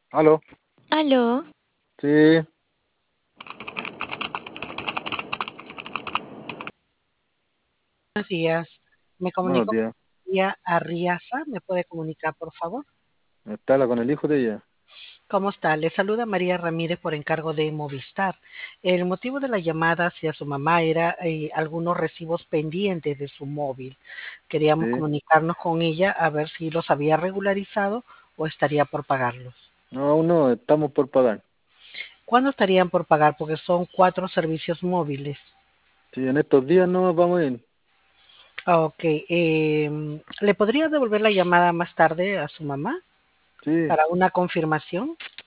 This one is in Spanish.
Aló, Aló, sí, Buenos días. Me buenos comunico con días. María Arriaza. ¿Me puede comunicar, por favor? ¿Está la con el hijo de ella? ¿Cómo está? Le saluda María Ramírez por encargo de Movistar. El motivo de la llamada hacia su mamá era algunos recibos pendientes de su móvil. Queríamos Sí. comunicarnos con ella a ver si los había regularizado o estaría por pagarlos. No, aún no, estamos por pagar. ¿Cuándo estarían por pagar? Porque son 4 servicios móviles. Sí, en estos días no vamos a ir. Ok. ¿Le podría devolver la llamada más tarde a su mamá Sí, para una confirmación?